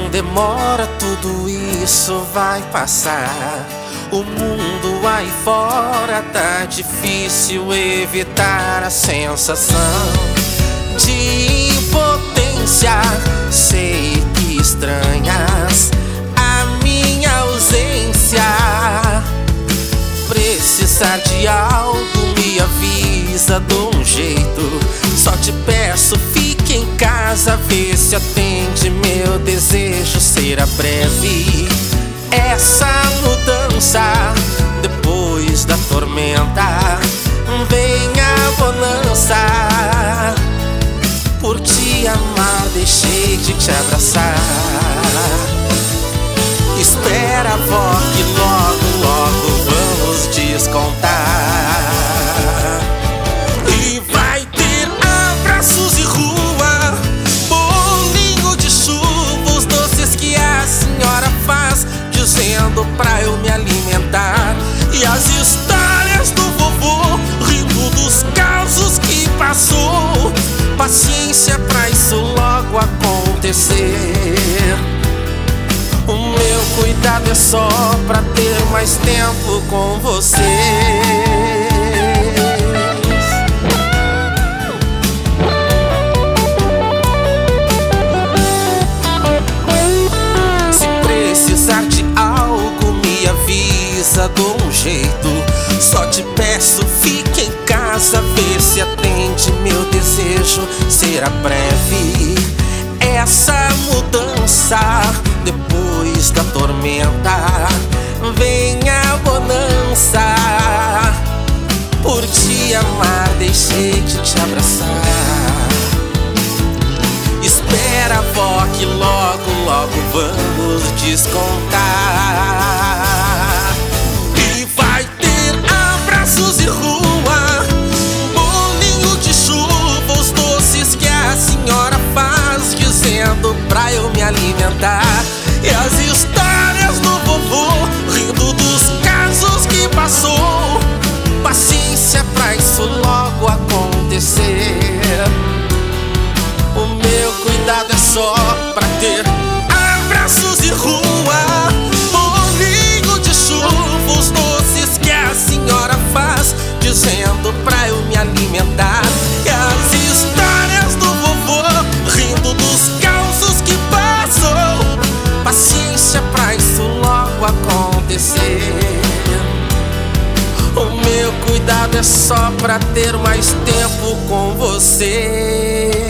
não demora, tudo isso vai passar. O mundo aí fora tá difícil evitar a sensação de impotência. Sei que estranhas a minha ausência. Precisar de algo, me avisa de um jeito. Só te peço, fique em casa, vê se atende meu desejo. Será breve essa mudança, depois da tormenta vem a bonança. Por te amar deixei de te abraçar. Espera, vó, que logo, logo vamos descontar. E vai ter abraços e rua, bolinho de chuva, os doces que a senhora faz, dizendo pra eu me alimentar. E as histórias do vovô, rindo dos causos que passou. Paciência pra isso logo acontecer. O meu cuidado é só pra ter mais tempo com vocês. Se precisar de algo, me avisa de um jeito. Só te peço, fique em casa, vê se atende meu desejo. Será breve essa mudança, depois da tormenta vem a bonança. Por te amar deixei de te abraçar. Espera, vó, que logo, logo vamos descontar. E vai ter abraços e rua, bolinho de chuva, os doces que a senhora faz, dizendo pra eu me alimentar. E as histórias do vovô, rindo dos casos que passou. Paciência pra isso logo acontecer. O meu cuidado é só pra ter abraços e rua, bolinho de chuva, os doces que a senhora faz, dizendo pra eu me alimentar. E as histórias do vovô, rindo dos causos que passou. Paciência pra isso logo acontecer. O meu cuidado é só pra ter mais tempo com você.